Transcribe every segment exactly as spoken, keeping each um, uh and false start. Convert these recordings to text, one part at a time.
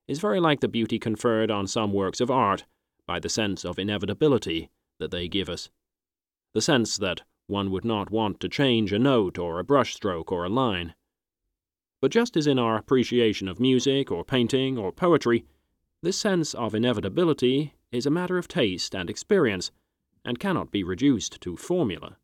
is very like the beauty conferred on some works of art by the sense of inevitability that they give us. The sense that one would not want to change a note or a brushstroke or a line. But just as in our appreciation of music or painting or poetry, this sense of inevitability is a matter of taste and experience, and cannot be reduced to formula.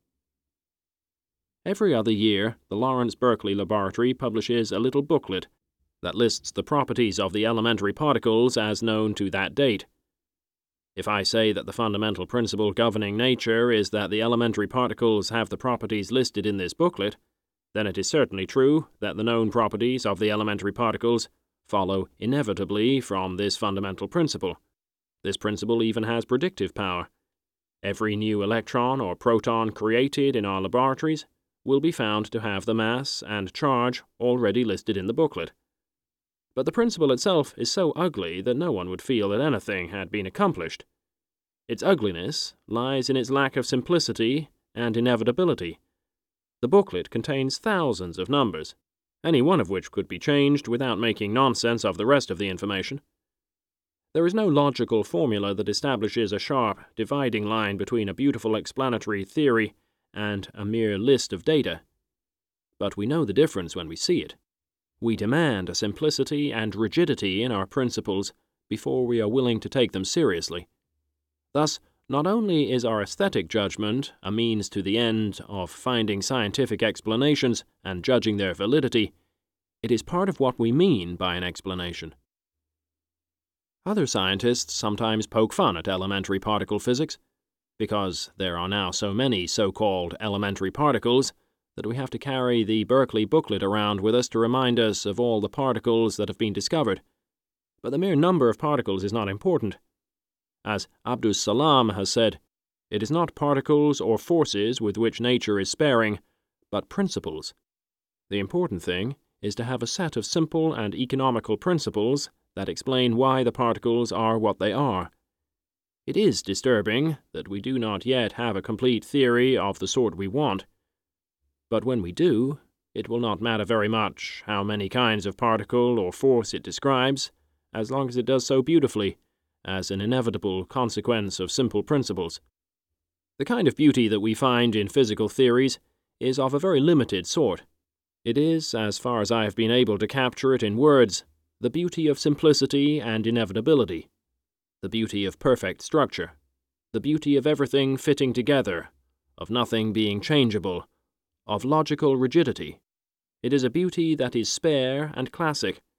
Every other year, the Lawrence Berkeley Laboratory publishes a little booklet that lists the properties of the elementary particles as known to that date. If I say that the fundamental principle governing nature is that the elementary particles have the properties listed in this booklet, then it is certainly true that the known properties of the elementary particles follow inevitably from this fundamental principle. This principle even has predictive power. Every new electron or proton created in our laboratories will be found to have the mass and charge already listed in the booklet. But the principle itself is so ugly that no one would feel that anything had been accomplished. Its ugliness lies in its lack of simplicity and inevitability. The booklet contains thousands of numbers, any one of which could be changed without making nonsense of the rest of the information. There is no logical formula that establishes a sharp dividing line between a beautiful explanatory theory and a mere list of data. But we know the difference when we see it. We demand a simplicity and rigidity in our principles before we are willing to take them seriously. Thus, not only is our aesthetic judgment a means to the end of finding scientific explanations and judging their validity, it is part of what we mean by an explanation. Other scientists sometimes poke fun at elementary particle physics, because there are now so many so-called elementary particles that we have to carry the Berkeley booklet around with us to remind us of all the particles that have been discovered. But the mere number of particles is not important. As Abdus Salam has said, it is not particles or forces with which nature is sparing, but principles. The important thing is to have a set of simple and economical principles that explain why the particles are what they are. It is disturbing that we do not yet have a complete theory of the sort we want. But when we do, it will not matter very much how many kinds of particle or force it describes, as long as it does so beautifully, as an inevitable consequence of simple principles. The kind of beauty that we find in physical theories is of a very limited sort. It is, as far as I have been able to capture it in words, the beauty of simplicity and inevitability, the beauty of perfect structure, the beauty of everything fitting together, of nothing being changeable, of logical rigidity. It is a beauty that is spare and classic,